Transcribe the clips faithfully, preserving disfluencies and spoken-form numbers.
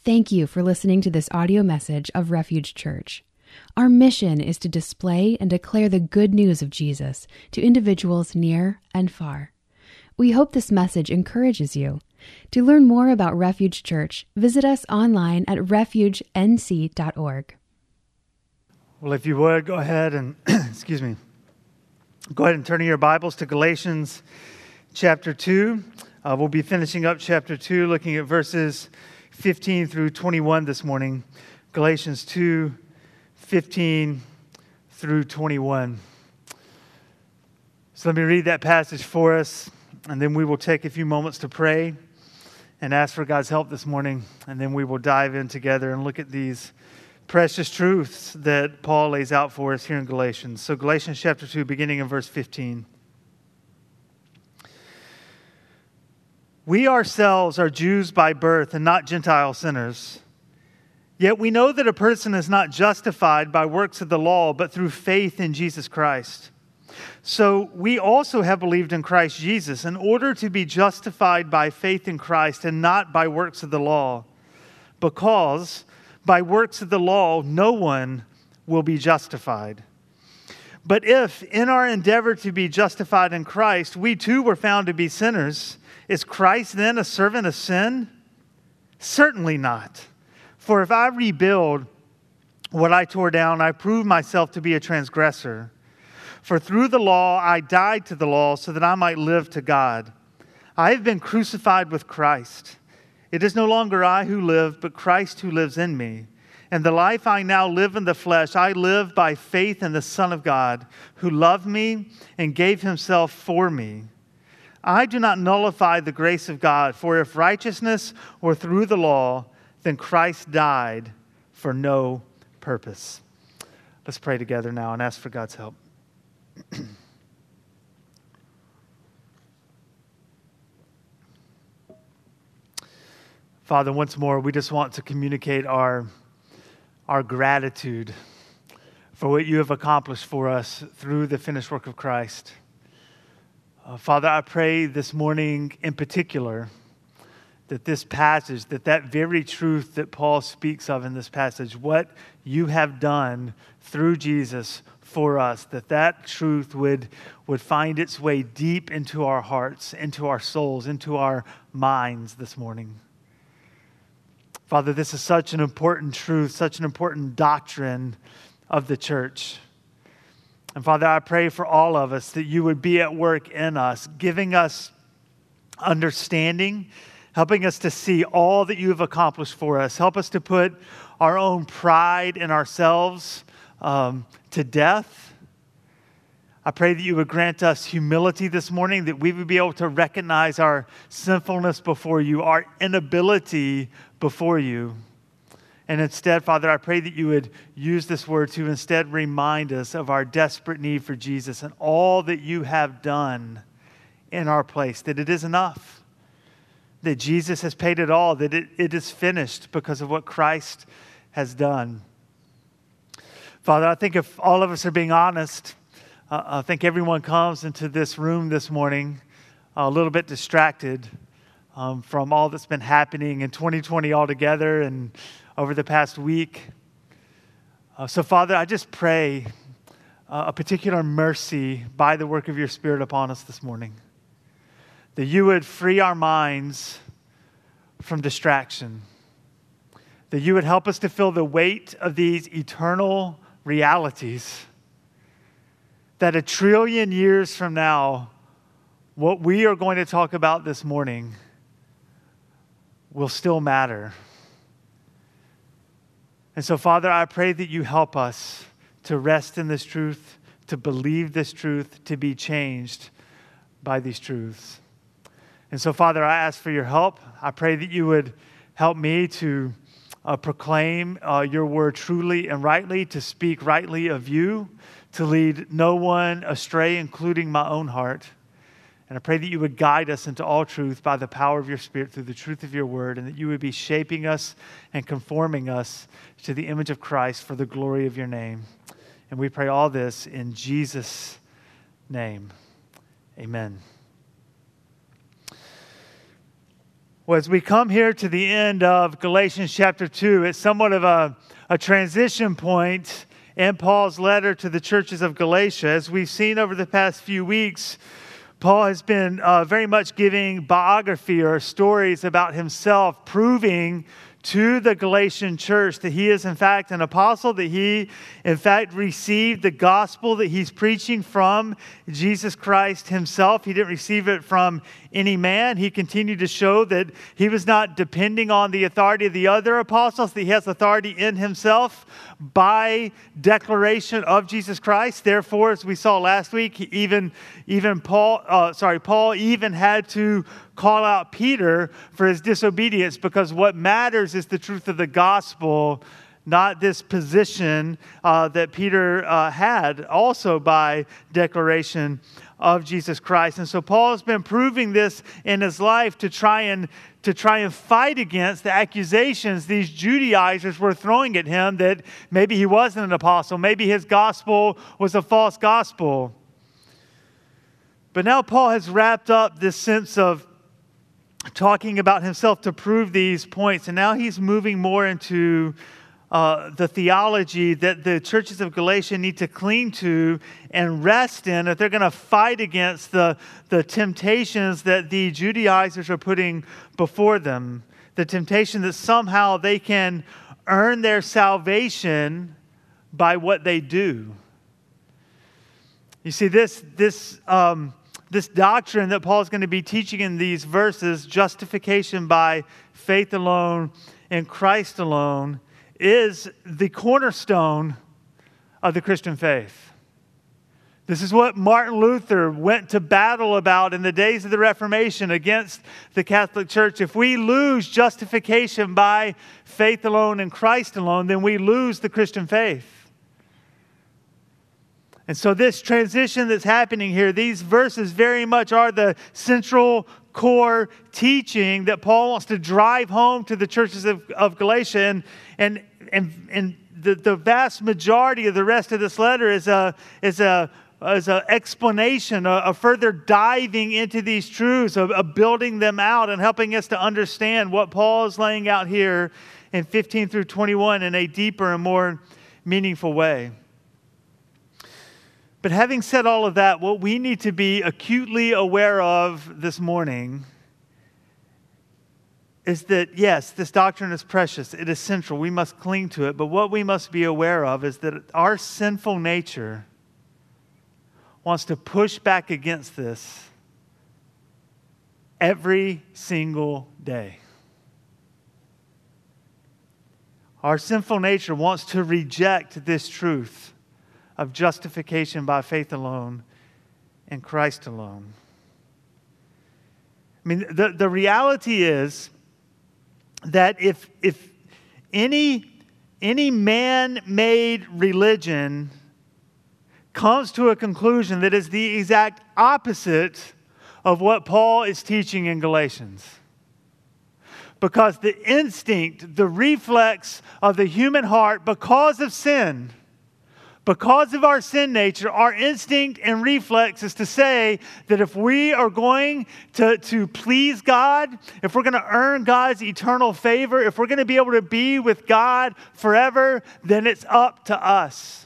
Thank you for listening to this audio message of Refuge Church. Our mission is to display and declare the good news of Jesus to individuals near and far. We hope this message encourages you. To learn more about Refuge Church, visit us online at refuge n c dot org. Well, if you would, go ahead and, excuse me, go ahead and turn your Bibles to Galatians chapter two. Uh, we'll be finishing up chapter two, looking at verses fifteen through twenty-one this morning. Galatians two, fifteen through twenty-one. So let me read that passage for us, and then we will take a few moments to pray and ask for God's help this morning, and then we will dive in together and look at these precious truths that Paul lays out for us here in Galatians. So Galatians chapter two, beginning in verse fifteen. We ourselves are Jews by birth and not Gentile sinners. Yet we know that a person is not justified by works of the law, but through faith in Jesus Christ. So we also have believed in Christ Jesus in order to be justified by faith in Christ and not by works of the law. Because by works of the law, no one will be justified. But if in our endeavor to be justified in Christ, we too were found to be sinners, is Christ then a servant of sin? Certainly not. For if I rebuild what I tore down, I prove myself to be a transgressor. For through the law I died to the law so that I might live to God. I have been crucified with Christ. It is no longer I who live, but Christ who lives in me. And the life I now live in the flesh, I live by faith in the Son of God, who loved me and gave himself for me. I do not nullify the grace of God, for if righteousness were through the law, then Christ died for no purpose. Let's pray together now and ask for God's help. Father, once more, we just want to communicate our, our gratitude for what you have accomplished for us through the finished work of Christ. Uh, Father, I pray this morning in particular that this passage, that that very truth that Paul speaks of in this passage, what you have done through Jesus for us, that that truth would, would find its way deep into our hearts, into our souls, into our minds this morning. Father, this is such an important truth, such an important doctrine of the church. And Father, I pray for all of us that you would be at work in us, giving us understanding, helping us to see all that you have accomplished for us. Help us to put our own pride in ourselves um, to death. I pray that you would grant us humility this morning, that we would be able to recognize our sinfulness before you, our inability before you. And instead, Father, I pray that you would use this word to instead remind us of our desperate need for Jesus and all that you have done in our place, that it is enough, that Jesus has paid it all, that it, it is finished because of what Christ has done. Father, I think if all of us are being honest, uh, I think everyone comes into this room this morning a little bit distracted um, from all that's been happening in twenty twenty altogether and over the past week. Uh, so, Father, I just pray uh, a particular mercy by the work of your Spirit upon us this morning, that you would free our minds from distraction, that you would help us to feel the weight of these eternal realities, that a trillion years from now, what we are going to talk about this morning will still matter. And so, Father, I pray that you help us to rest in this truth, to believe this truth, to be changed by these truths. And so, Father, I ask for your help. I pray that you would help me to uh, proclaim uh, your word truly and rightly, to speak rightly of you, to lead no one astray, including my own heart. And I pray that you would guide us into all truth by the power of your Spirit through the truth of your word, and that you would be shaping us and conforming us to the image of Christ for the glory of your name. And we pray all this in Jesus' name. Amen. Well, as we come here to the end of Galatians chapter two, it's somewhat of a, a transition point in Paul's letter to the churches of Galatia. As we've seen over the past few weeks, Paul has been uh, very much giving biography or stories about himself, proving to the Galatian church that he is in fact an apostle, that he in fact received the gospel that he's preaching from Jesus Christ himself. He didn't receive it from any man. He continued to show that he was not depending on the authority of the other apostles, that he has authority in himself by declaration of Jesus Christ. Therefore, as we saw last week, even, even Paul, uh, sorry, Paul even had to call out Peter for his disobedience, because what matters is the truth of the gospel, not this position uh, that Peter uh, had also by declaration of Jesus Christ. And so Paul has been proving this in his life to try and to try and fight against the accusations these Judaizers were throwing at him that maybe he wasn't an apostle, maybe his gospel was a false gospel. But now Paul has wrapped up this sense of talking about himself to prove these points, and now he's moving more into uh, the theology that the churches of Galatia need to cling to and rest in if they're going to fight against the, the temptations that the Judaizers are putting before them. The temptation that somehow they can earn their salvation by what they do. You see, this this um, This doctrine that Paul is going to be teaching in these verses, justification by faith alone in Christ alone, is the cornerstone of the Christian faith. This is what Martin Luther went to battle about in the days of the Reformation against the Catholic Church. If we lose justification by faith alone in Christ alone, then we lose the Christian faith. And so this transition that's happening here, these verses very much are the central core teaching that Paul wants to drive home to the churches of, of Galatia. And, and, and, and the, the vast majority of the rest of this letter is a is a is an explanation, a, a further diving into these truths, of, of building them out and helping us to understand what Paul is laying out here in fifteen through twenty-one in a deeper and more meaningful way. But having said all of that, what we need to be acutely aware of this morning is that, yes, this doctrine is precious. It is central. We must cling to it. But what we must be aware of is that our sinful nature wants to push back against this every single day. Our sinful nature wants to reject this truth of justification by faith alone in Christ alone. I mean, the, the reality is that if if any any man-made religion comes to a conclusion that is the exact opposite of what Paul is teaching in Galatians, because the instinct, the reflex of the human heart, because of sin, Because of our sin nature, our instinct and reflex is to say that if we are going to, to please God, if we're going to earn God's eternal favor, if we're going to be able to be with God forever, then it's up to us.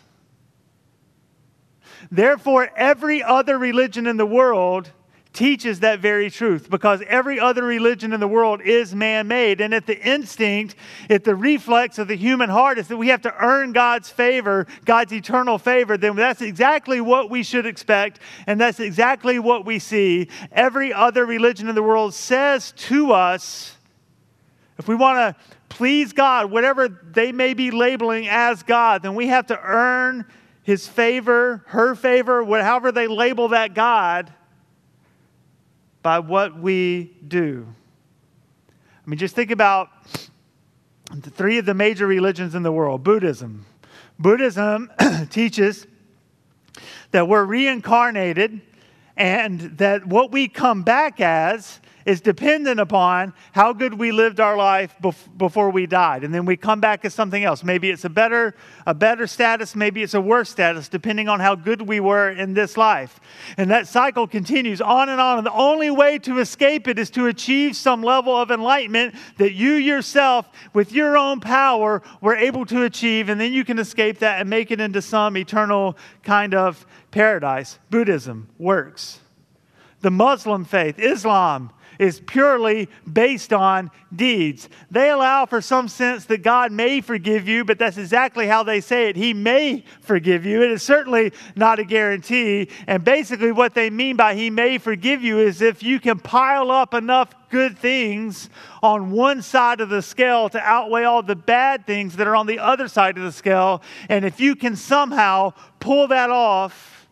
Therefore, every other religion in the world teaches that very truth, because every other religion in the world is man-made. And if the instinct, if the reflex of the human heart is that we have to earn God's favor, God's eternal favor, then that's exactly what we should expect, and that's exactly what we see. Every other religion in the world says to us, if we want to please God, whatever they may be labeling as God, then we have to earn His favor, her favor, however they label that God, by what we do. I mean, just think about the three of the major religions in the world. Buddhism. Buddhism teaches that we're reincarnated and that what we come back as is dependent upon how good we lived our life bef- before we died. And then we come back as something else. Maybe it's a better, a better status. Maybe it's a worse status, depending on how good we were in this life. And that cycle continues on and on. And the only way to escape it is to achieve some level of enlightenment that you yourself, with your own power, were able to achieve. And then you can escape that and make it into some eternal kind of paradise. Buddhism works. The Muslim faith, Islam, is purely based on deeds. They allow for some sense that God may forgive you, but that's exactly how they say it. He may forgive you. It is certainly not a guarantee. And basically what they mean by he may forgive you is if you can pile up enough good things on one side of the scale to outweigh all the bad things that are on the other side of the scale. And if you can somehow pull that off,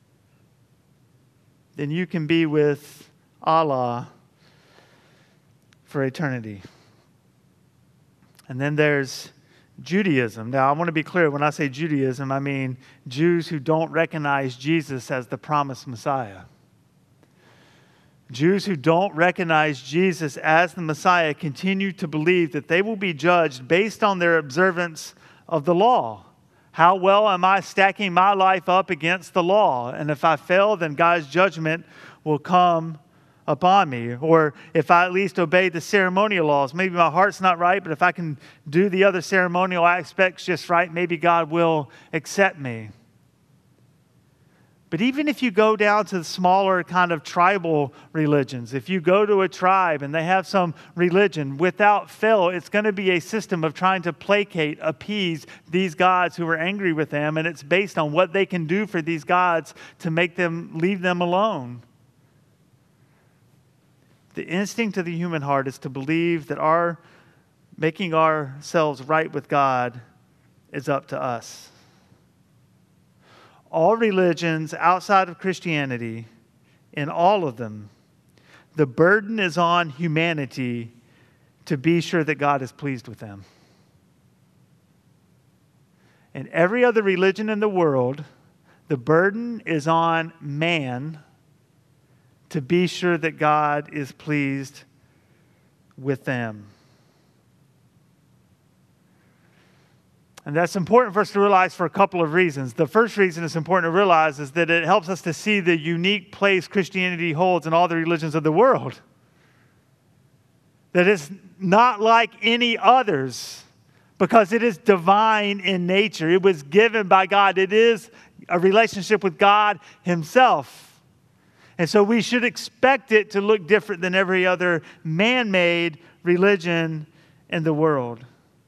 then you can be with Allah for eternity. And then there's Judaism. Now, I want to be clear. When I say Judaism, I mean Jews who don't recognize Jesus as the promised Messiah. Jews who don't recognize Jesus as the Messiah continue to believe that they will be judged based on their observance of the law. How well am I stacking my life up against the law? And if I fail, then God's judgment will come upon me. Or if I at least obey the ceremonial laws, maybe my heart's not right, but if I can do the other ceremonial aspects just right, maybe God will accept me. But even if you go down to the smaller kind of tribal religions, if you go to a tribe and they have some religion, without fail, it's going to be a system of trying to placate, appease these gods who are angry with them, and it's based on what they can do for these gods to make them leave them alone. The instinct of the human heart is to believe that our making ourselves right with God is up to us. All religions outside of Christianity, in all of them, the burden is on humanity to be sure that God is pleased with them. In every other religion in the world, the burden is on man to be sure that God is pleased with them. And that's important for us to realize for a couple of reasons. The first reason it's important to realize is that it helps us to see the unique place Christianity holds in all the religions of the world. That it's not like any others because it is divine in nature. It was given by God. It is a relationship with God Himself. And so we should expect it to look different than every other man-made religion in the world.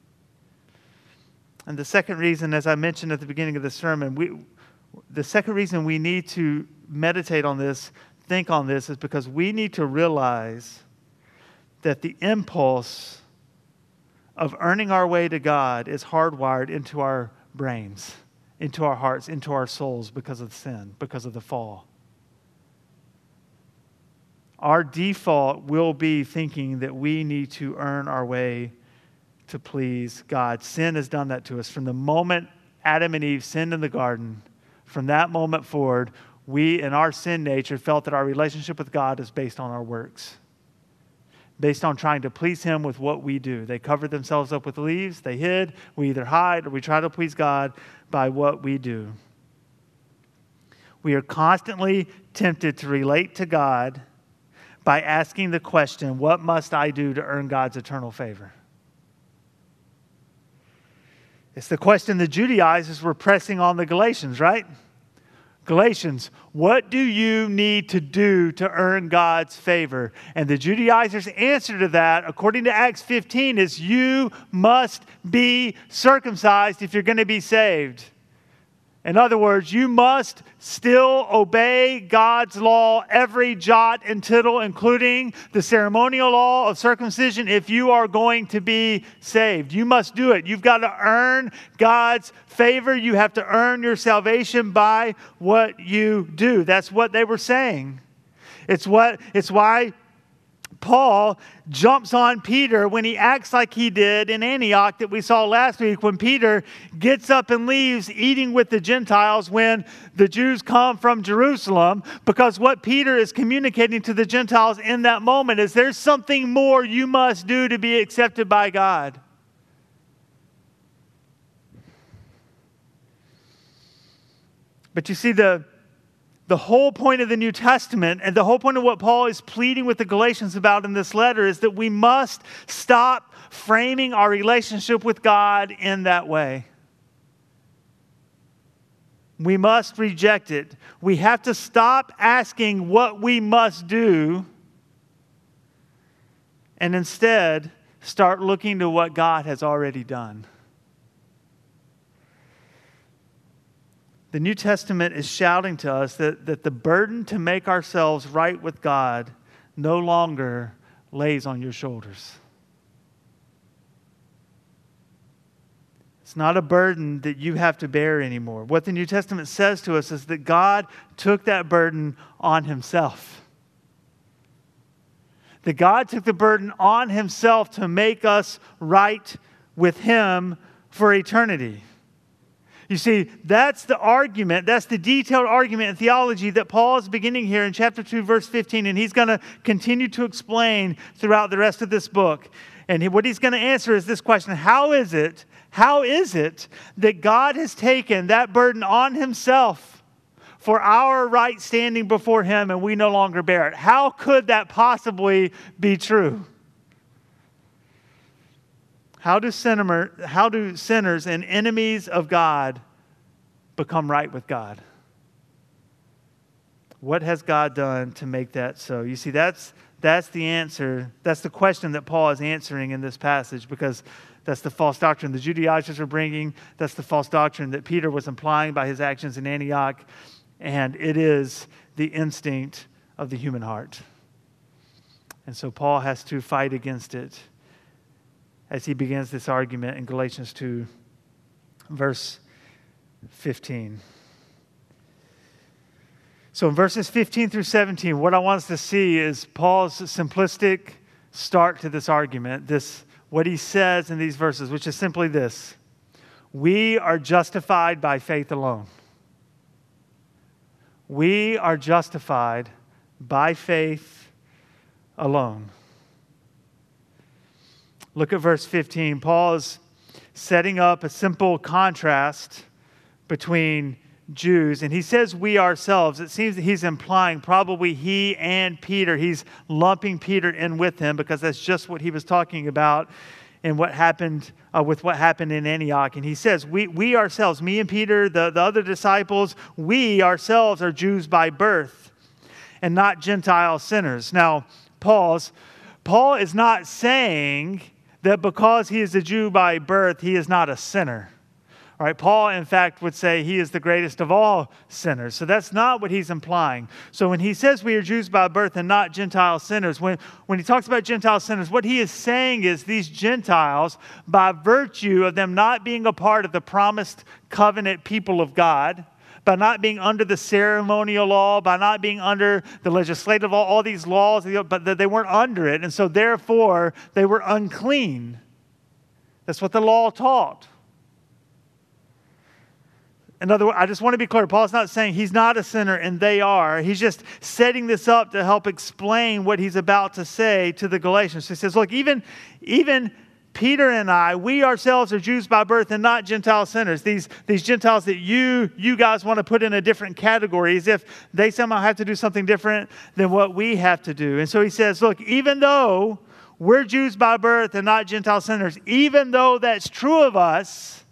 And the second reason, as I mentioned at the beginning of the sermon, we, the second reason we need to meditate on this, think on this, is because we need to realize that the impulse of earning our way to God is hardwired into our brains, into our hearts, into our souls because of sin, because of the fall. Our default will be thinking that we need to earn our way to please God. Sin has done that to us. From the moment Adam and Eve sinned in the garden, from that moment forward, we in our sin nature felt that our relationship with God is based on our works, based on trying to please Him with what we do. They covered themselves up with leaves, they hid, we either hide or we try to please God by what we do. We are constantly tempted to relate to God by asking the question, what must I do to earn God's eternal favor? It's the question the Judaizers were pressing on the Galatians, right? Galatians, what do you need to do to earn God's favor? And the Judaizers' answer to that, according to Acts fifteen, is you must be circumcised if you're going to be saved. In other words, you must still obey God's law, every jot and tittle, including the ceremonial law of circumcision, if you are going to be saved. You must do it. You've got to earn God's favor. You have to earn your salvation by what you do. That's what they were saying. It's what. It's why Paul jumps on Peter when he acts like he did in Antioch that we saw last week, when Peter gets up and leaves eating with the Gentiles when the Jews come from Jerusalem, because what Peter is communicating to the Gentiles in that moment is there's something more you must do to be accepted by God. But you see, the The whole point of the New Testament and the whole point of what Paul is pleading with the Galatians about in this letter is that we must stop framing our relationship with God in that way. We must reject it. We have to stop asking what we must do and instead start looking to what God has already done. The New Testament is shouting to us that, that the burden to make ourselves right with God no longer lays on your shoulders. It's not a burden that you have to bear anymore. What the New Testament says to us is that God took that burden on himself. That God took the burden on himself to make us right with him for eternity. You see, that's the argument, that's the detailed argument in theology that Paul is beginning here in chapter two, verse fifteen, and he's going to continue to explain throughout the rest of this book. And he, what he's going to answer is this question: How is it, how is it that God has taken that burden on himself for our right standing before him and we no longer bear it? How could that possibly be true? How do, sinner, how do sinners and enemies of God become right with God? What has God done to make that so? You see, that's, that's the answer. That's the question that Paul is answering in this passage, because that's the false doctrine the Judaizers are bringing. That's the false doctrine that Peter was implying by his actions in Antioch. And it is the instinct of the human heart. And so Paul has to fight against it as he begins this argument in Galatians two, verse fifteen. So in verses fifteen through seventeen, what I want us to see is Paul's simplistic start to this argument, this what he says in these verses, which is simply this: we are justified by faith alone. We are justified by faith alone. Look at verse fifteen. Paul is setting up a simple contrast between Jews. And he says we ourselves. It seems that he's implying probably he and Peter. He's lumping Peter in with him because that's just what he was talking about and what happened uh, with what happened in Antioch. And he says we, we ourselves, me and Peter, the, the other disciples, we ourselves are Jews by birth and not Gentile sinners. Now, pause. Paul is not saying that because he is a Jew by birth, he is not a sinner. All right, Paul, in fact, would say he is the greatest of all sinners. So that's not what he's implying. So when he says we are Jews by birth and not Gentile sinners, when, when he talks about Gentile sinners, what he is saying is these Gentiles, by virtue of them not being a part of the promised covenant people of God, by not being under the ceremonial law, by not being under the legislative law, all these laws, but they weren't under it. And so therefore, they were unclean. That's what the law taught. In other words, I just want to be clear. Paul's not saying he's not a sinner and they are. He's just setting this up to help explain what he's about to say to the Galatians. He says, look, even, even Peter and I, we ourselves are Jews by birth and not Gentile sinners. These, these Gentiles that you, you guys want to put in a different category as if they somehow have to do something different than what we have to do. And so he says, look, even though we're Jews by birth and not Gentile sinners, even though that's true of us,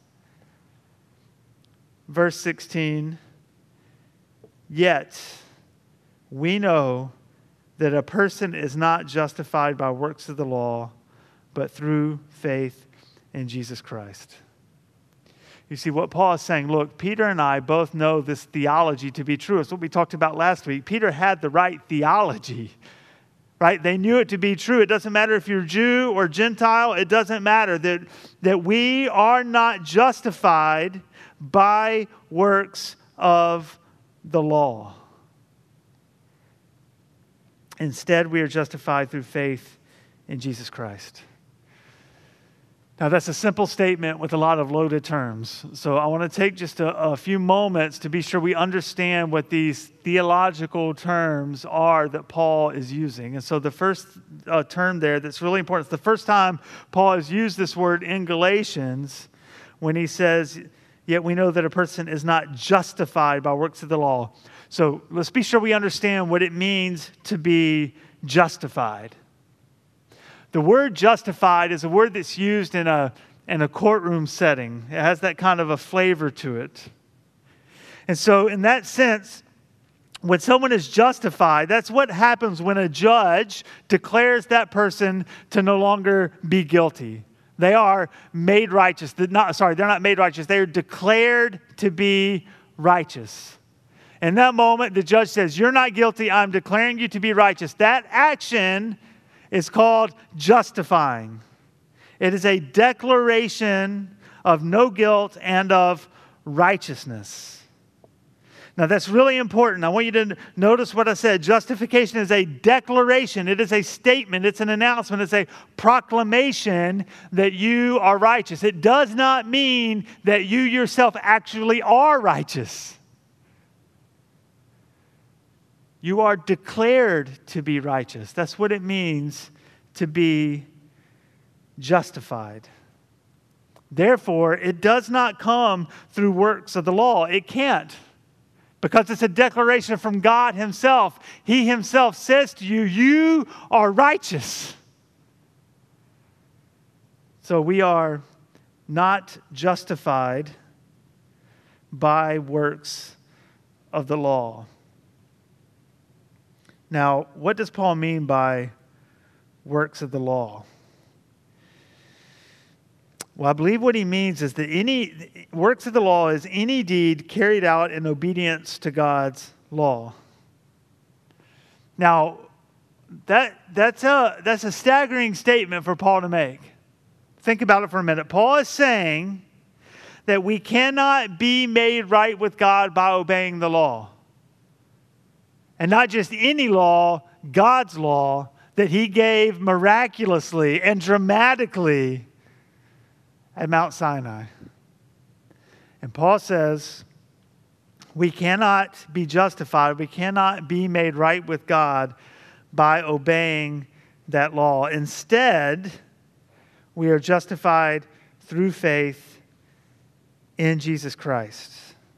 verse sixteen, yet we know that a person is not justified by works of the law, but through faith in Jesus Christ. You see, what Paul is saying, look, Peter and I both know this theology to be true. It's what we talked about last week. Peter had the right theology, right? They knew it to be true. It doesn't matter if you're Jew or Gentile. It doesn't matter that, that we are not justified by works of the law. Instead, we are justified through faith in Jesus Christ. Now, that's a simple statement with a lot of loaded terms. So I want to take just a, a few moments to be sure we understand what these theological terms are that Paul is using. And so the first uh, term there that's really important, it's the first time Paul has used this word in Galatians when he says, yet we know that a person is not justified by works of the law. So let's be sure we understand what it means to be justified. The word justified is a word that's used in a, in a courtroom setting. It has that kind of a flavor to it. And so in that sense, when someone is justified, that's what happens when a judge declares that person to no longer be guilty. They are made righteous. They're not, sorry, they're not made righteous. They are declared to be righteous. In that moment, the judge says, you're not guilty. I'm declaring you to be righteous. That action is called justifying. It is a declaration of no guilt and of righteousness. Now that's really important. I want you to notice what I said. Justification is a declaration. It is a statement. It's an announcement. It's a proclamation that you are righteous. It does not mean that you yourself actually are righteous. You are declared to be righteous. That's what it means to be justified. Therefore, it does not come through works of the law. It can't. Because it's a declaration from God himself. He himself says to you, you are righteous. So we are not justified by works of the law. Now, what does Paul mean by works of the law? Well, I believe what he means is that any works of the law is any deed carried out in obedience to God's law. Now, that that's a that's a staggering statement for Paul to make. Think about it for a minute. Paul is saying that we cannot be made right with God by obeying the law. And not just any law, God's law that he gave miraculously and dramatically at Mount Sinai. And Paul says, we cannot be justified, we cannot be made right with God by obeying that law. Instead, we are justified through faith in Jesus Christ.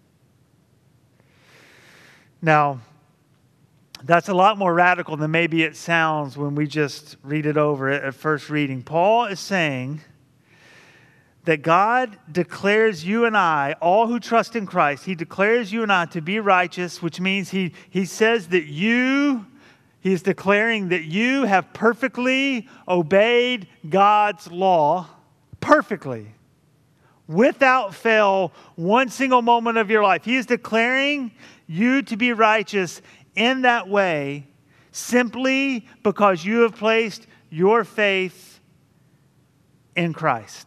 Now, that's a lot more radical than maybe it sounds when we just read it over at first reading. Paul is saying that God declares you and I, all who trust in Christ, he declares you and I to be righteous, which means he, he says that you, he is declaring that you have perfectly obeyed God's law, perfectly, without fail, one single moment of your life. He is declaring you to be righteous in that way, simply because you have placed your faith in Christ.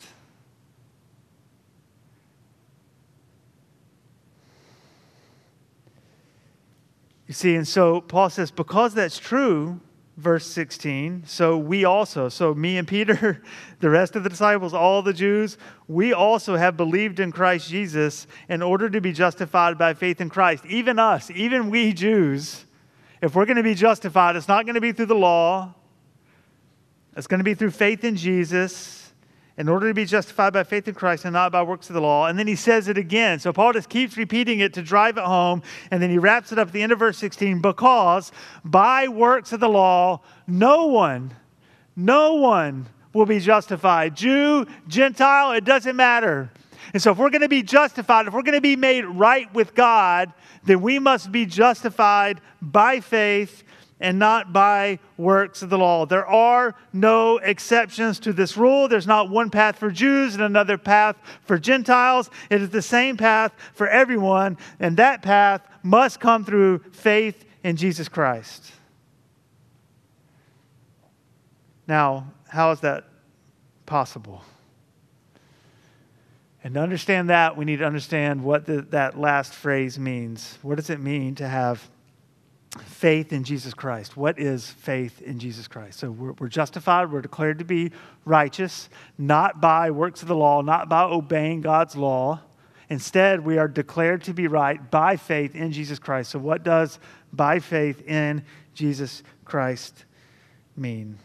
You see, and so Paul says, because that's true, verse sixteen, so we also, so me and Peter, the rest of the disciples, all the Jews, we also have believed in Christ Jesus in order to be justified by faith in Christ. Even us, even we Jews, if we're going to be justified, it's not going to be through the law. It's going to be through faith in Jesus in order to be justified by faith in Christ and not by works of the law. And then he says it again. So Paul just keeps repeating it to drive it home. And then he wraps it up at the end of verse sixteen. Because by works of the law, no one, no one will be justified. Jew, Gentile, it doesn't matter. And so if we're going to be justified, if we're going to be made right with God, then we must be justified by faith and not by works of the law. There are no exceptions to this rule. There's not one path for Jews and another path for Gentiles. It is the same path for everyone, and that path must come through faith in Jesus Christ. Now, how is that possible? And to understand that, we need to understand what the, that last phrase means. What does it mean to have faith in Jesus Christ. What is faith in Jesus Christ? So we're, we're justified, we're declared to be righteous, not by works of the law, not by obeying God's law. Instead, we are declared to be right by faith in Jesus Christ. So what does by faith in Jesus Christ mean?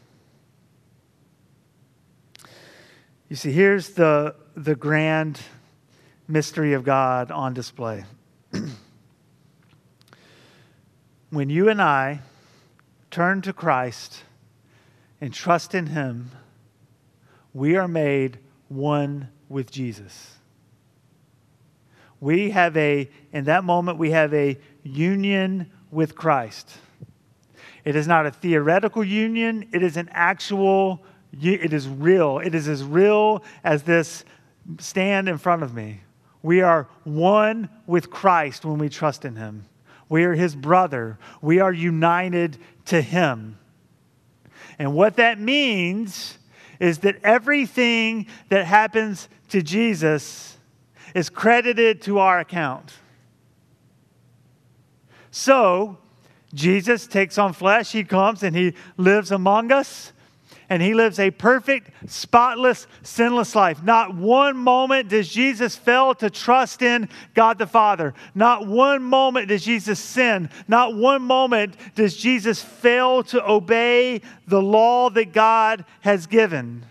You see, here's the, the grand mystery of God on display. When you and I turn to Christ and trust in Him, we are made one with Jesus. We have a, in that moment, we have a union with Christ. It is not a theoretical union. It is an actual, it is real. It is as real as this stand in front of me. We are one with Christ when we trust in Him. We are His brother. We are united to Him. And what that means is that everything that happens to Jesus is credited to our account. So, Jesus takes on flesh. He comes and He lives among us. And He lives a perfect, spotless, sinless life. Not one moment does Jesus fail to trust in God the Father. Not one moment does Jesus sin. Not one moment does Jesus fail to obey the law that God has given.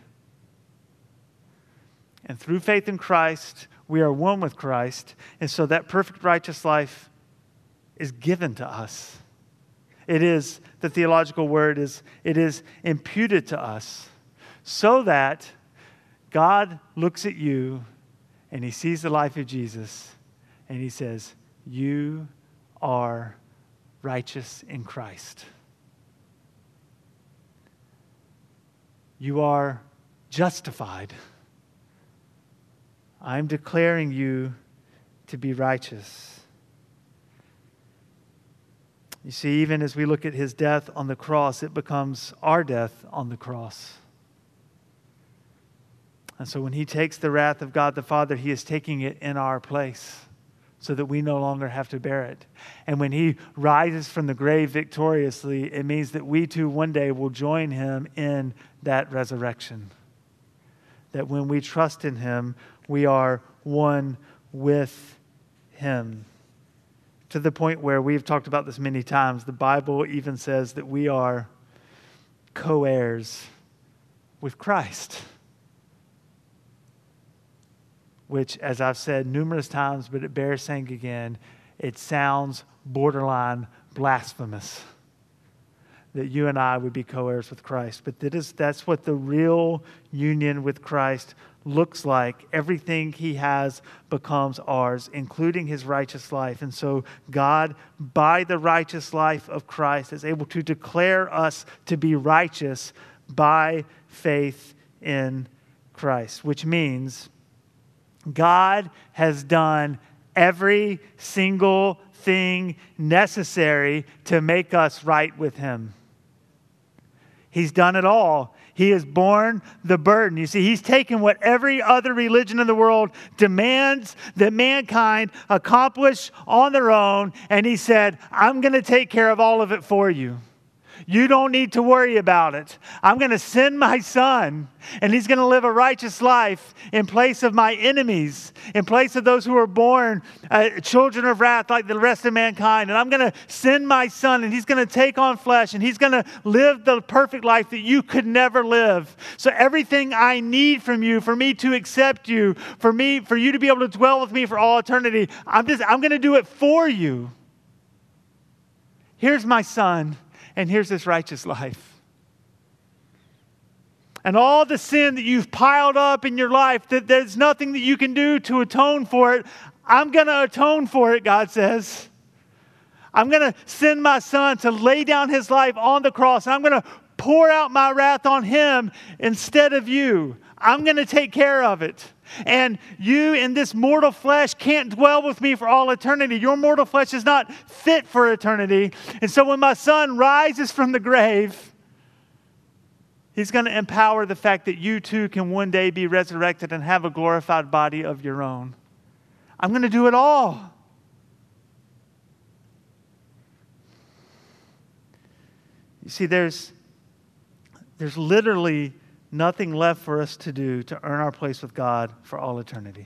And through faith in Christ, we are one with Christ. And so that perfect, righteous life is given to us. It is, the theological word is, it is imputed to us so that God looks at you and He sees the life of Jesus and He says, you are righteous in Christ. You are justified. I'm declaring you to be righteous. You see, even as we look at His death on the cross, it becomes our death on the cross. And so when He takes the wrath of God the Father, He is taking it in our place so that we no longer have to bear it. And when He rises from the grave victoriously, it means that we too one day will join Him in that resurrection. That when we trust in Him, we are one with Him. To the point where we've talked about this many times, the Bible even says that we are co-heirs with Christ. Which, as I've said numerous times, but it bears saying again, it sounds borderline blasphemous that you and I would be co-heirs with Christ. But that is, that's what the real union with Christ looks like. Everything He has becomes ours, including His righteous life. And so God, by the righteous life of Christ, is able to declare us to be righteous by faith in Christ, which means God has done every single thing necessary to make us right with Him. He's done it all. He has borne the burden. You see, He's taken what every other religion in the world demands that mankind accomplish on their own, and He said, I'm going to take care of all of it for you. You don't need to worry about it. I'm going to send my Son, and He's going to live a righteous life in place of my enemies, in place of those who are born uh, children of wrath like the rest of mankind. And I'm going to send my Son, and He's going to take on flesh, and He's going to live the perfect life that you could never live. So everything I need from you, for me to accept you, for me, for you to be able to dwell with me for all eternity, I'm just, I'm going to do it for you. Here's my Son. And here's this righteous life. And all the sin that you've piled up in your life, that there's nothing that you can do to atone for it, I'm going to atone for it, God says. I'm going to send my Son to lay down His life on the cross. And I'm going to pour out my wrath on Him instead of you. I'm going to take care of it. And you in this mortal flesh can't dwell with me for all eternity. Your mortal flesh is not fit for eternity. And so when my Son rises from the grave, He's going to empower the fact that you too can one day be resurrected and have a glorified body of your own. I'm going to do it all. You see, there's, there's literally nothing left for us to do to earn our place with God for all eternity.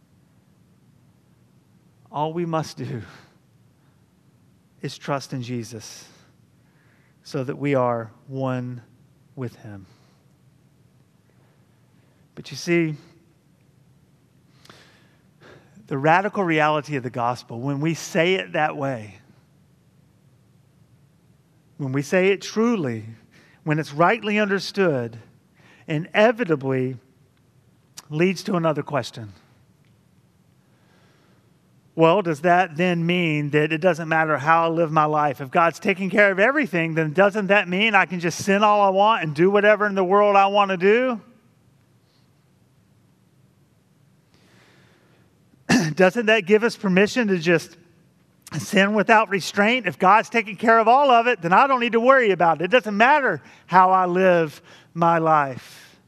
All we must do is trust in Jesus so that we are one with Him. But you see, the radical reality of the gospel, when we say it that way, when we say it truly, when it's rightly understood, inevitably leads to another question. Well, does that then mean that it doesn't matter how I live my life? If God's taking care of everything, then doesn't that mean I can just sin all I want and do whatever in the world I want to do? Doesn't that give us permission to just sin without restraint? If God's taking care of all of it, then I don't need to worry about it. It doesn't matter how I live my life.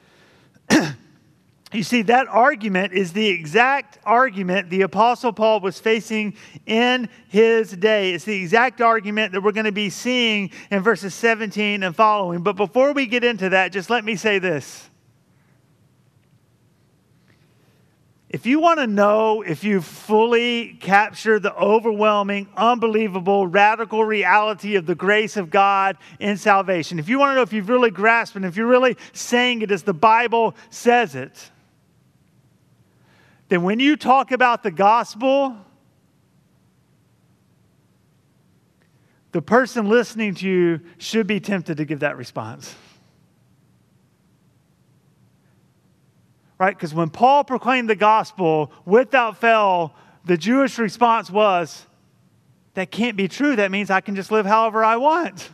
You see, that argument is the exact argument the Apostle Paul was facing in his day. It's the exact argument that we're going to be seeing in verses seventeen and following. But before we get into that, just let me say this. If you want to know if you've fully captured the overwhelming, unbelievable, radical reality of the grace of God in salvation, if you want to know if you've really grasped it, if you're really saying it as the Bible says it, then when you talk about the gospel, the person listening to you should be tempted to give that response. Right? Because when Paul proclaimed the gospel, without fail, the Jewish response was, that can't be true. That means I can just live however I want.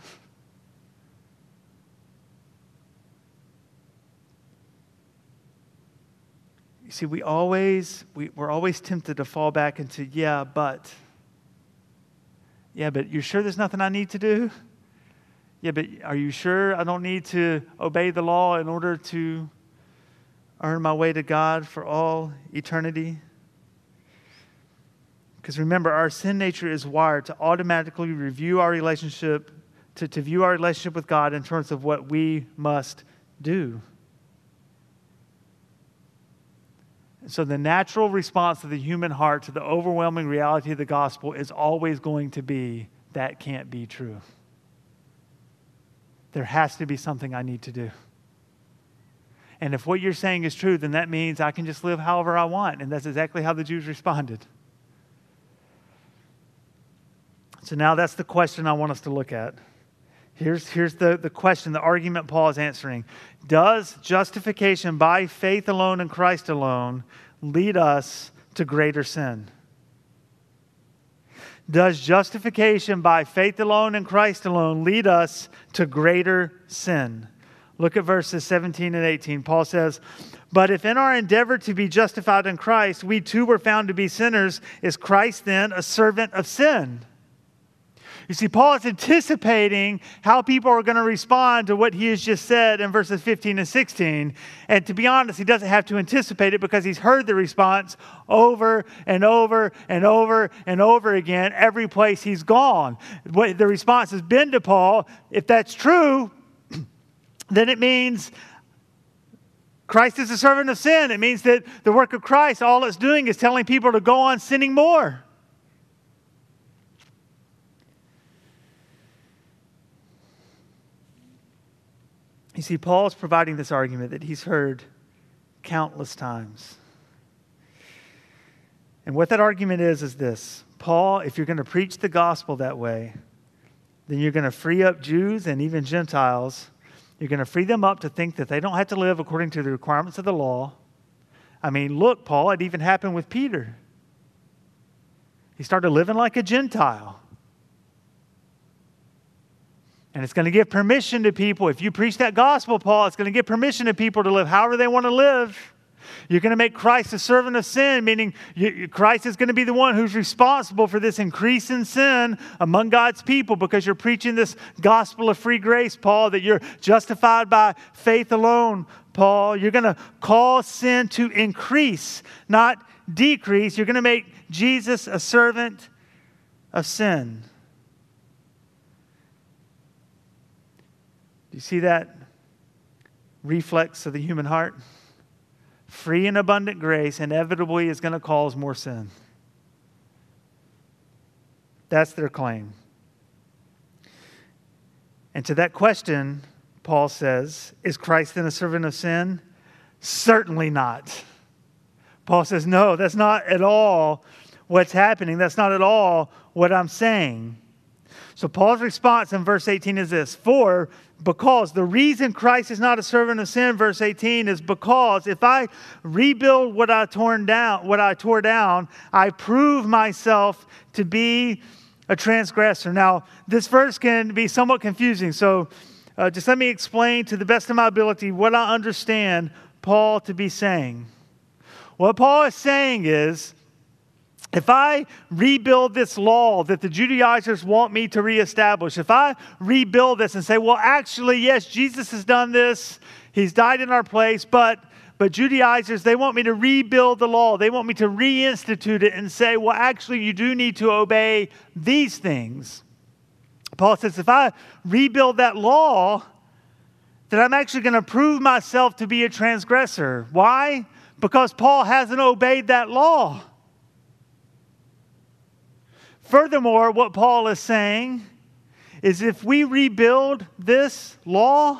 You see, we always, we, we're always tempted to fall back into, yeah, but. Yeah, but you're sure there's nothing I need to do? Yeah, but are you sure I don't need to obey the law in order to earn my way to God for all eternity? Because remember, our sin nature is wired to automatically review our relationship, to, to view our relationship with God in terms of what we must do. So the natural response of the human heart to the overwhelming reality of the gospel is always going to be, that can't be true. There has to be something I need to do. And if what you're saying is true, then that means I can just live however I want. And that's exactly how the Jews responded. So now that's the question I want us to look at. Here's, here's the, the question, the argument Paul is answering. Does justification by faith alone in Christ alone lead us to greater sin? Does justification by faith alone in Christ alone lead us to greater sin? Look at verses seventeen and eighteen. Paul says, "But if in our endeavor to be justified in Christ, we too were found to be sinners, is Christ then a servant of sin?" You see, Paul is anticipating how people are going to respond to what he has just said in verses fifteen and sixteen. And to be honest, he doesn't have to anticipate it because he's heard the response over and over and over and over again every place he's gone. What the response has been to Paul, if that's true, then it means Christ is a servant of sin. It means that the work of Christ, all it's doing is telling people to go on sinning more. You see, Paul is providing this argument that he's heard countless times. And what that argument is, is this. Paul, if you're going to preach the gospel that way, then you're going to free up Jews and even Gentiles. You're going to free them up to think that they don't have to live according to the requirements of the law. I mean, look, Paul, it even happened with Peter. He started living like a Gentile. And it's going to give permission to people. If you preach that gospel, Paul, it's going to give permission to people to live however they want to live. You're going to make Christ a servant of sin, meaning you, Christ is going to be the one who's responsible for this increase in sin among God's people because you're preaching this gospel of free grace, Paul, that you're justified by faith alone, Paul. You're going to cause sin to increase, not decrease. You're going to make Jesus a servant of sin. You see that reflex of the human heart? Free and abundant grace inevitably is going to cause more sin. That's their claim. And to that question, Paul says, is Christ then a servant of sin? Certainly not. Paul says, no, that's not at all what's happening. That's not at all what I'm saying. So Paul's response in verse eighteen is this: For, because, the reason Christ is not a servant of sin, verse eighteen, is because if I rebuild what I torn down, what I tore down, I prove myself to be a transgressor. Now, this verse can be somewhat confusing, so uh, just let me explain to the best of my ability what I understand Paul to be saying. What Paul is saying is, if I rebuild this law that the Judaizers want me to reestablish, if I rebuild this and say, well, actually, yes, Jesus has done this, he's died in our place, but but Judaizers, they want me to rebuild the law. They want me to reinstitute it and say, well, actually, you do need to obey these things. Paul says, if I rebuild that law, then I'm actually going to prove myself to be a transgressor. Why? Because Paul hasn't obeyed that law. Furthermore, what Paul is saying is if we rebuild this law,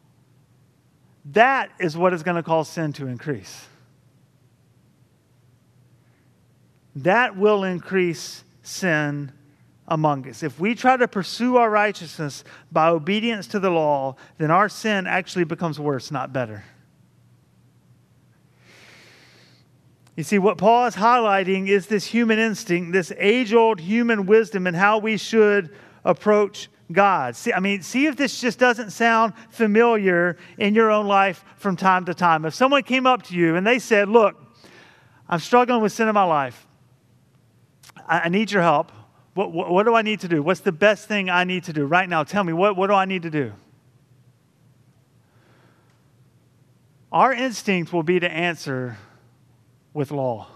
that is what is going to cause sin to increase. That will increase sin among us. If we try to pursue our righteousness by obedience to the law, then our sin actually becomes worse, not better. You see, what Paul is highlighting is this human instinct, this age-old human wisdom and how we should approach God. See, I mean, see if this just doesn't sound familiar in your own life from time to time. If someone came up to you and they said, look, I'm struggling with sin in my life. I, I need your help. What, what, what do I need to do? What's the best thing I need to do right now? Tell me, what, what do I need to do? Our instinct will be to answer with law.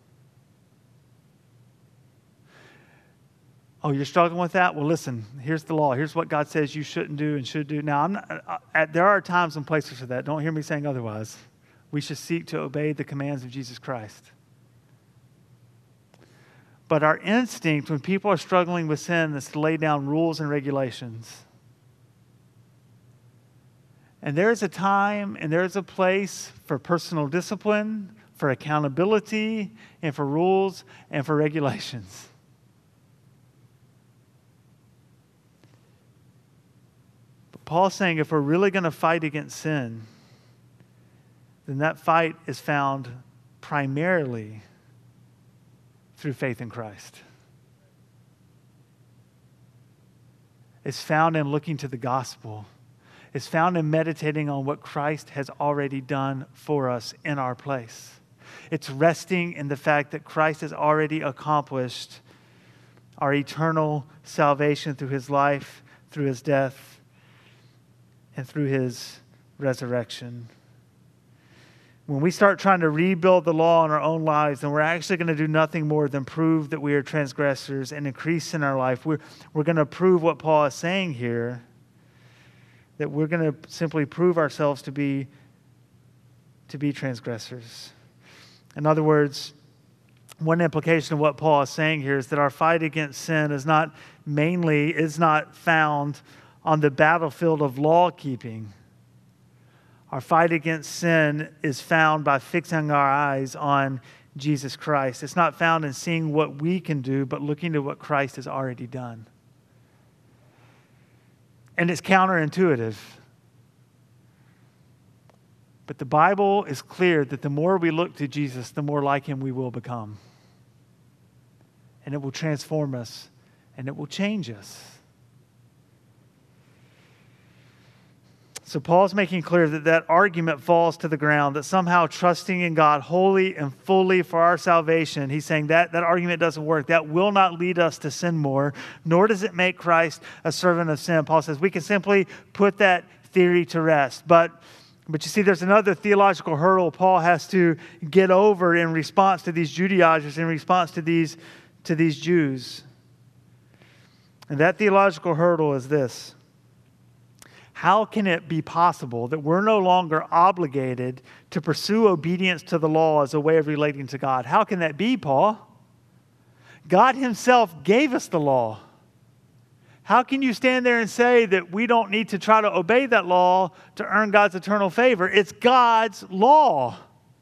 Oh, you're struggling with that? Well, listen, here's the law. Here's what God says you shouldn't do and should do. Now, I'm not, I, there are times and places for that. Don't hear me saying otherwise. We should seek to obey the commands of Jesus Christ. But our instinct when people are struggling with sin is to lay down rules and regulations. And there is a time and there is a place for personal discipline, for accountability, and for rules and for regulations. But Paul's saying if we're really going to fight against sin, then that fight is found primarily through faith in Christ. It's found in looking to the gospel. It's found in meditating on what Christ has already done for us in our place. It's resting in the fact that Christ has already accomplished our eternal salvation through his life, through his death, and through his resurrection. When we start trying to rebuild the law in our own lives, then we're actually going to do nothing more than prove that we are transgressors and increase in our life. We're, we're going to prove what Paul is saying here, that we're going to simply prove ourselves to be, to be transgressors. In other words, one implication of what Paul is saying here is that our fight against sin is not mainly, is not found on the battlefield of law keeping. Our fight against sin is found by fixing our eyes on Jesus Christ. It's not found in seeing what we can do, but looking to what Christ has already done. And it's counterintuitive. But the Bible is clear that the more we look to Jesus, the more like him we will become. And it will transform us, and it will change us. So Paul's making clear that that argument falls to the ground, that somehow trusting in God wholly and fully for our salvation, he's saying that that argument doesn't work. That will not lead us to sin more, nor does it make Christ a servant of sin. Paul says we can simply put that theory to rest. But, but you see, there's another theological hurdle Paul has to get over in response to these Judaizers, in response to these, to these Jews. And that theological hurdle is this. how can it be possible that we're no longer obligated to pursue obedience to the law as a way of relating to God? How can that be, Paul? God himself gave us the law. How can you stand there and say that we don't need to try to obey that law to earn God's eternal favor? It's God's law.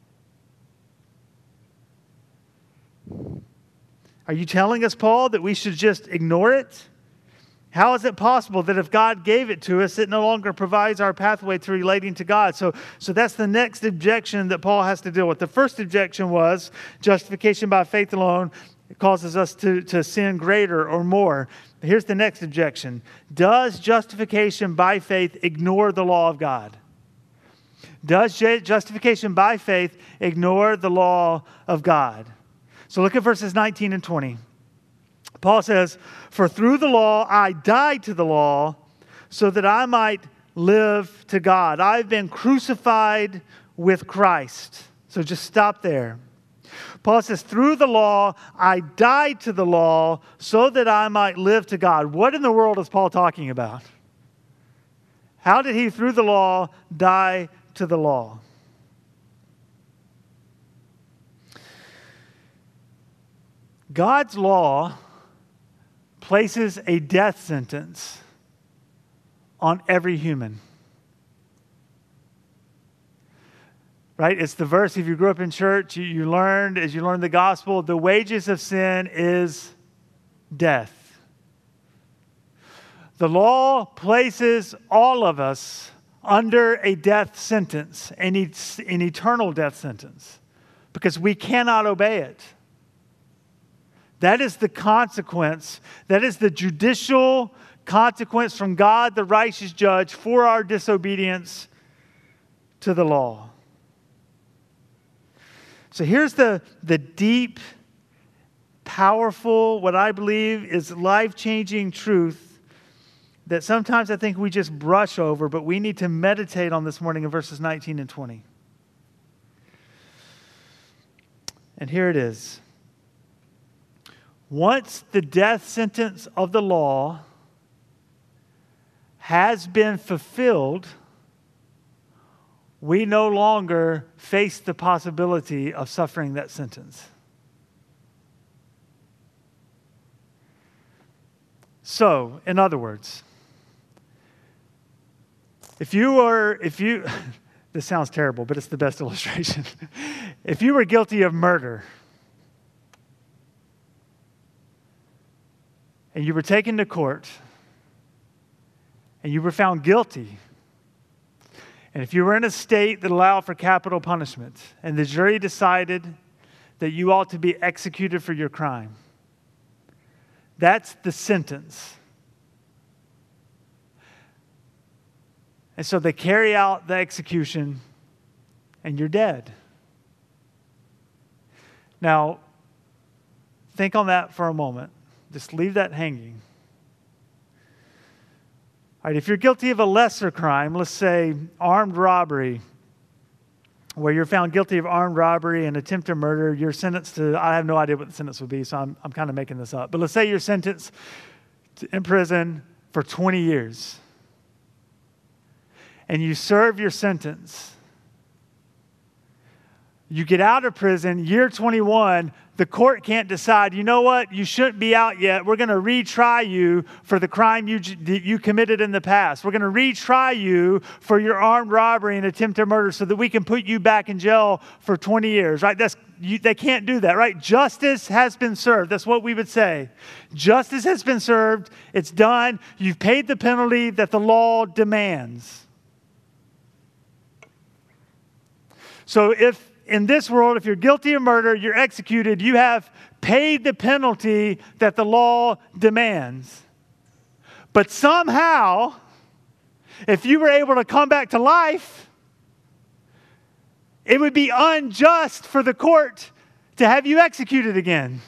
Are you telling us, Paul, that we should just ignore it? How is it possible that if God gave it to us, it no longer provides our pathway to relating to God? So, so that's the next objection that Paul has to deal with. The first objection was justification by faith alone. It causes us to, to sin greater or more. Here's the next objection. Does justification by faith ignore the law of God? Does justification by faith ignore the law of God? So look at verses nineteen and twenty. Paul says, "For through the law I died to the law so that I might live to God. I've been crucified with Christ." So just stop there. Paul says, through the law, I died to the law so that I might live to God. What in the world is Paul talking about? How did he, through the law, die to the law? God's law places a death sentence on every human. Right? It's the verse, if you grew up in church, you, you learned, as you learned the gospel, the wages of sin is death. The law places all of us under a death sentence, an, an eternal death sentence, because we cannot obey it. That is the consequence. That is the judicial consequence from God, the righteous judge, for our disobedience to the law. So here's the, the deep, powerful, what I believe is life-changing truth that sometimes I think we just brush over, but we need to meditate on this morning in verses nineteen and twenty. And here it is. Once the death sentence of the law has been fulfilled, we no longer face the possibility of suffering that sentence. So, in other words, if you were, if you, this sounds terrible, but it's the best illustration. If you were guilty of murder, and you were taken to court, and you were found guilty, and if you were in a state that allowed for capital punishment, and the jury decided that you ought to be executed for your crime, that's the sentence. And so they carry out the execution, and you're dead. Now, think on that for a moment. Just leave that hanging. All right, if you're guilty of a lesser crime, let's say armed robbery, where you're found guilty of armed robbery and attempted murder, you're sentenced to, I have no idea what the sentence would be, so I'm, I'm kind of making this up. But let's say you're sentenced to, in prison for twenty years. And you serve your sentence. You get out of prison, year twenty-one, the court can't decide, you know what, you shouldn't be out yet. We're going to retry you for the crime you, you committed in the past. We're going to retry you for your armed robbery and attempted murder so that we can put you back in jail for twenty years, right? That's you, they can't do that, right? Justice has been served. That's what we would say. Justice has been served. It's done. You've paid the penalty that the law demands. So if in this world, if you're guilty of murder, you're executed, you have paid the penalty that the law demands. But somehow, if you were able to come back to life, it would be unjust for the court to have you executed again.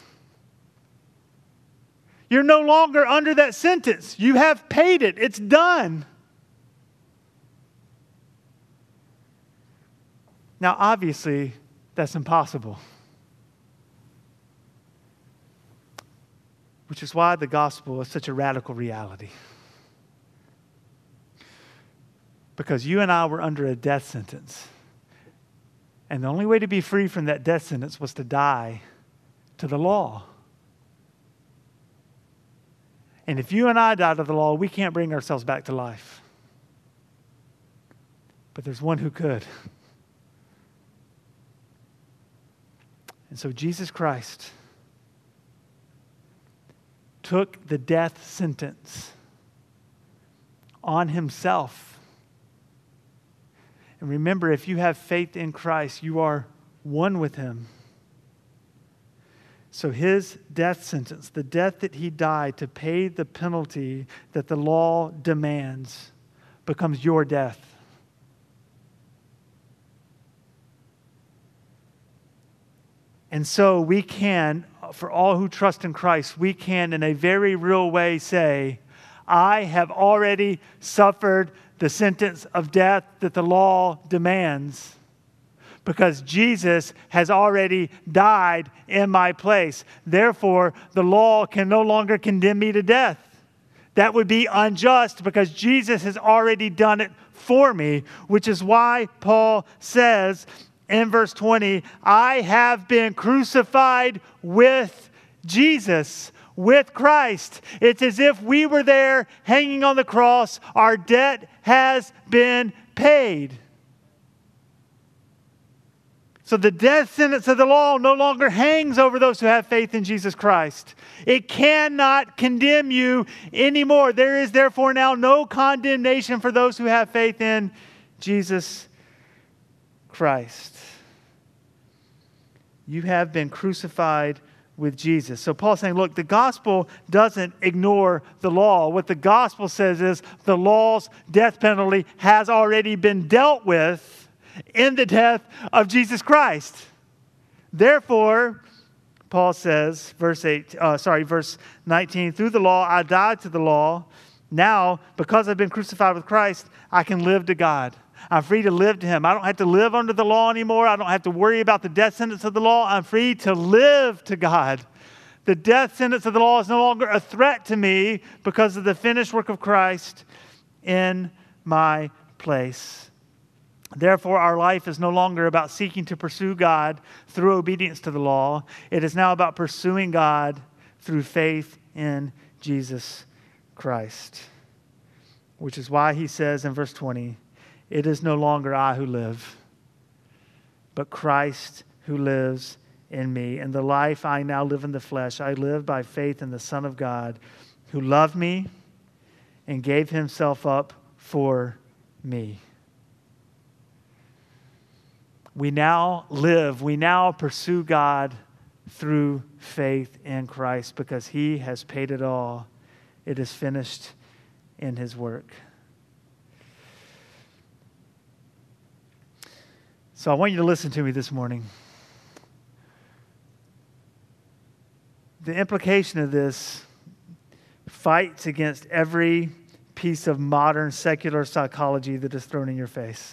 You're no longer under that sentence. You have paid it. It's done. Now, obviously, that's impossible. Which is why the gospel is such a radical reality. Because you and I were under a death sentence. And the only way to be free from that death sentence was to die to the law. And if you and I die to the law, we can't bring ourselves back to life. But there's one who could. And so Jesus Christ took the death sentence on himself. And remember, if you have faith in Christ, you are one with him. So his death sentence, the death that he died to pay the penalty that the law demands, becomes your death. And so we can, for all who trust in Christ, we can in a very real way say, I have already suffered the sentence of death that the law demands because Jesus has already died in my place. Therefore, the law can no longer condemn me to death. That would be unjust because Jesus has already done it for me, which is why Paul says in verse twenty, I have been crucified with Jesus, with Christ. It's as if we were there hanging on the cross. Our debt has been paid. So the death sentence of the law no longer hangs over those who have faith in Jesus Christ. It cannot condemn you anymore. There is therefore now no condemnation for those who have faith in Jesus Christ. You have been crucified with Jesus. So Paul's saying, look, the gospel doesn't ignore the law. What the gospel says is the law's death penalty has already been dealt with in the death of Jesus Christ. Therefore, Paul says, verse eight, uh, sorry, verse nineteen, through the law I died to the law. Now, because I've been crucified with Christ, I can live to God. I'm free to live to him. I don't have to live under the law anymore. I don't have to worry about the death sentence of the law. I'm free to live to God. The death sentence of the law is no longer a threat to me because of the finished work of Christ in my place. Therefore, our life is no longer about seeking to pursue God through obedience to the law. It is now about pursuing God through faith in Jesus Christ. Which is why he says in verse twenty, it is no longer I who live, but Christ who lives in me. And the life I now live in the flesh, I live by faith in the Son of God, who loved me and gave himself up for me. We now live, we now pursue God through faith in Christ because he has paid it all. It is finished in his work. So I want you to listen to me this morning. The implication of this fights against every piece of modern secular psychology that is thrown in your face.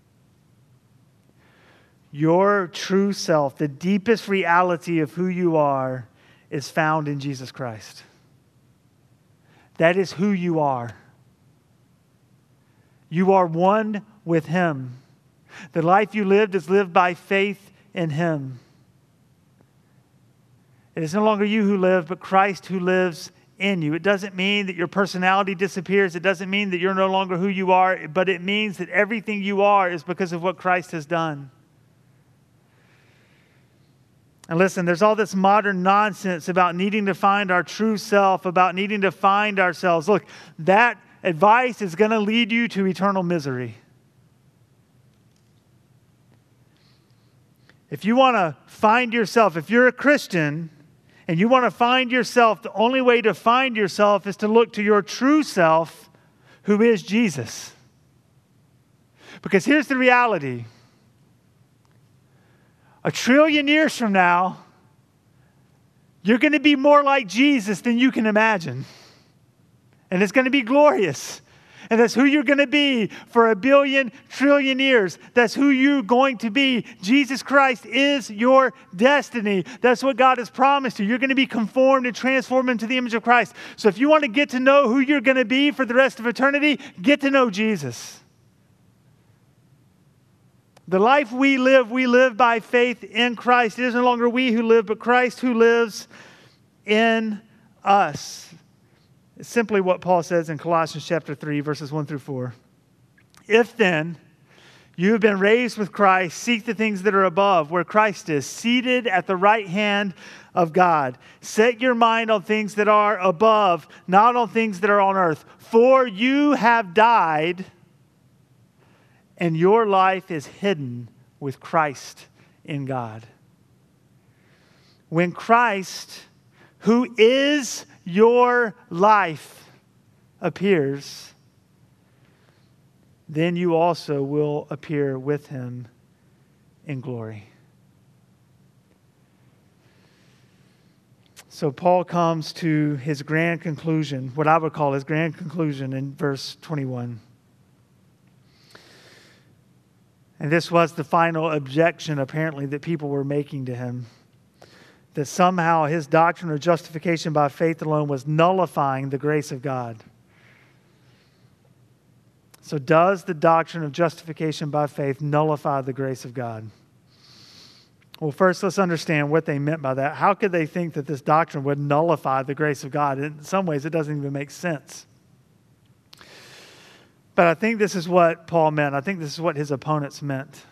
Your true self, the deepest reality of who you are, is found in Jesus Christ. That is who you are. You are one with him. The life you lived is lived by faith in him. It is no longer you who live, but Christ who lives in you. It doesn't mean that your personality disappears. It doesn't mean that you're no longer who you are, but it means that everything you are is because of what Christ has done. And listen, there's all this modern nonsense about needing to find our true self, about needing to find ourselves. Look, that advice is going to lead you to eternal misery. If you want to find yourself, if you're a Christian and you want to find yourself, the only way to find yourself is to look to your true self, who is Jesus. Because here's the reality. A trillion years from now, you're going to be more like Jesus than you can imagine. And it's going to be glorious. And that's who you're going to be for a billion, trillion years. That's who you're going to be. Jesus Christ is your destiny. That's what God has promised you. You're going to be conformed and transformed into the image of Christ. So if you want to get to know who you're going to be for the rest of eternity, get to know Jesus. The life we live, we live by faith in Christ. It is no longer we who live, but Christ who lives in us. It's simply what Paul says in Colossians chapter three, verses one through four. If then you have been raised with Christ, seek the things that are above, where Christ is, seated at the right hand of God. Set your mind on things that are above, not on things that are on earth. For you have died, and your life is hidden with Christ in God. When Christ, who is your life, appears, then you also will appear with him in glory. So Paul comes to his grand conclusion, what I would call his grand conclusion in verse twenty-one. And this was the final objection, apparently, that people were making to him. That somehow his doctrine of justification by faith alone was nullifying the grace of God. So does the doctrine of justification by faith nullify the grace of God? Well, first let's understand what they meant by that. How could they think that this doctrine would nullify the grace of God? In some ways, it doesn't even make sense. But I think this is what Paul meant. I think this is what his opponents meant.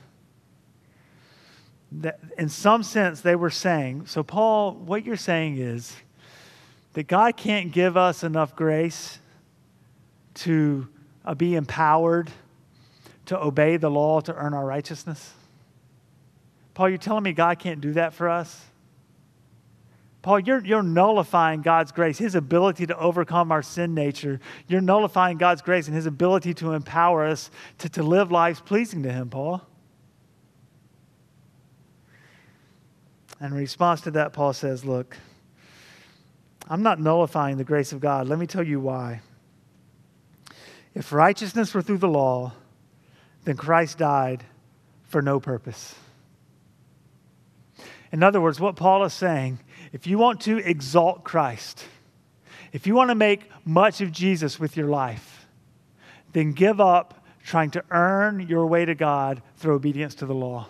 That in some sense, they were saying, so Paul, what you're saying is that God can't give us enough grace to uh, be empowered to obey the law to earn our righteousness? Paul, you're telling me God can't do that for us? Paul, you're, you're nullifying God's grace, his ability to overcome our sin nature. You're nullifying God's grace and his ability to empower us to, to live lives pleasing to him, Paul. And in response to that, Paul says, look, I'm not nullifying the grace of God. Let me tell you why. If righteousness were through the law, then Christ died for no purpose. In other words, what Paul is saying, if you want to exalt Christ, if you want to make much of Jesus with your life, then give up trying to earn your way to God through obedience to the law.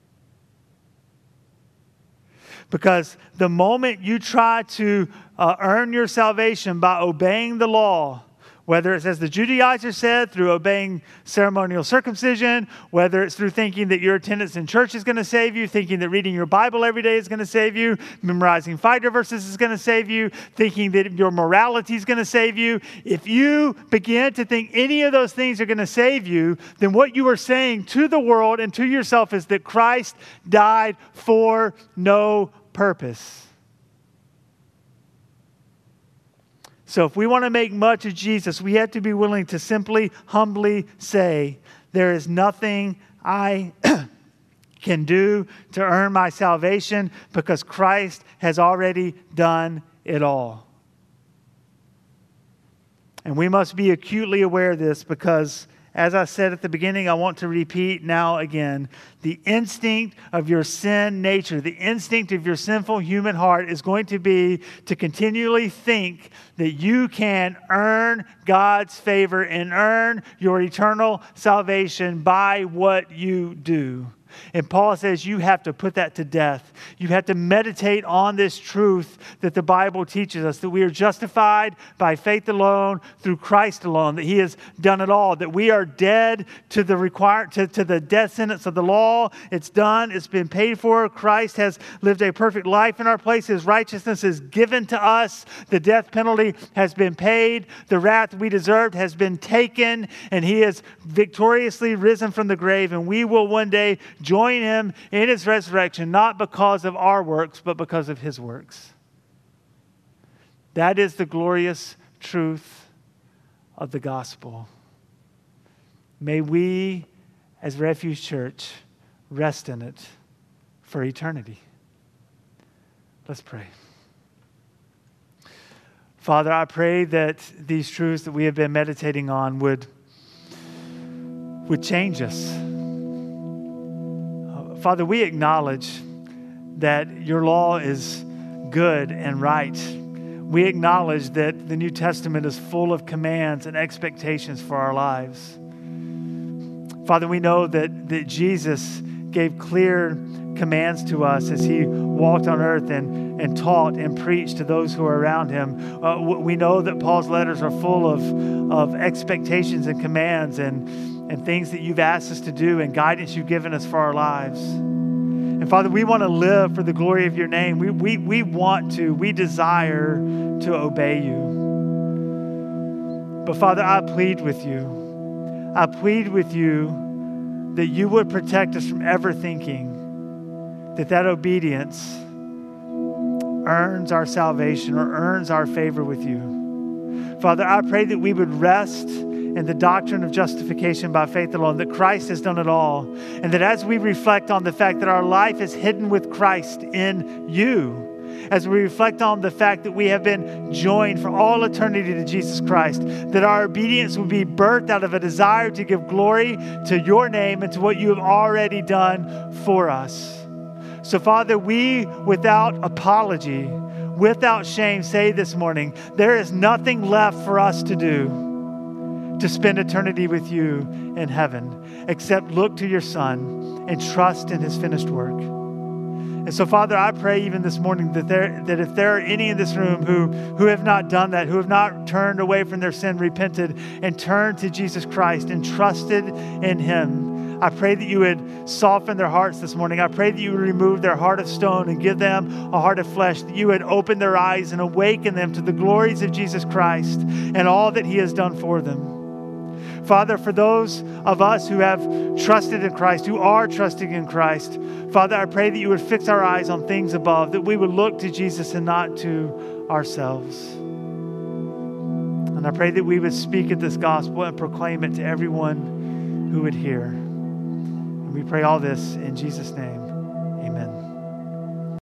Because the moment you try to uh, earn your salvation by obeying the law, whether it's, as the Judaizers said, through obeying ceremonial circumcision, whether it's through thinking that your attendance in church is going to save you, thinking that reading your Bible every day is going to save you, memorizing fighter verses is going to save you, thinking that your morality is going to save you. If you begin to think any of those things are going to save you, then what you are saying to the world and to yourself is that Christ died for no purpose. So if we want to make much of Jesus, we have to be willing to simply, humbly say, there is nothing I can do to earn my salvation because Christ has already done it all. And we must be acutely aware of this because, as I said at the beginning, I want to repeat now again, the instinct of your sin nature, the instinct of your sinful human heart is going to be to continually think that you can earn God's favor and earn your eternal salvation by what you do. And Paul says you have to put that to death. You have to meditate on this truth that the Bible teaches us, that we are justified by faith alone, through Christ alone, that he has done it all, that we are dead to the require, to, to the death sentence of the law. It's done. It's been paid for. Christ has lived a perfect life in our place. His righteousness is given to us. The death penalty has been paid. The wrath we deserved has been taken, and he has victoriously risen from the grave, and we will one day join him in his resurrection, not because of our works, but because of his works. That is the glorious truth of the gospel. May we, as Refuge Church, rest in it for eternity. Let's pray. Father, I pray that these truths that we have been meditating on would, would change us. Father, we acknowledge that your law is good and right. We acknowledge that the New Testament is full of commands and expectations for our lives. Father, we know that, that Jesus gave clear commands to us as he walked on earth and, and taught and preached to those who are around him. Uh, we know that Paul's letters are full of, of expectations and commands and, and things that you've asked us to do and guidance you've given us for our lives. And Father, we want to live for the glory of your name. We, we, we want to, we desire to obey you. But Father, I plead with you. I plead with you that you would protect us from ever thinking that that obedience earns our salvation or earns our favor with you. Father, I pray that we would rest in the doctrine of justification by faith alone, that Christ has done it all, and that as we reflect on the fact that our life is hidden with Christ in you, as we reflect on the fact that we have been joined for all eternity to Jesus Christ, that our obedience will be birthed out of a desire to give glory to your name and to what you have already done for us. So Father, we, without apology, without shame, say this morning, there is nothing left for us to do to spend eternity with you in heaven, except look to your Son and trust in his finished work. And so, Father, I pray even this morning that there, that if there are any in this room who, who have not done that, who have not turned away from their sin, repented, and turned to Jesus Christ and trusted in him, I pray that you would soften their hearts this morning. I pray that you would remove their heart of stone and give them a heart of flesh, that you would open their eyes and awaken them to the glories of Jesus Christ and all that he has done for them. Father, for those of us who have trusted in Christ, who are trusting in Christ, Father, I pray that you would fix our eyes on things above, that we would look to Jesus and not to ourselves. And I pray that we would speak at this gospel and proclaim it to everyone who would hear. And we pray all this in Jesus' name. Amen.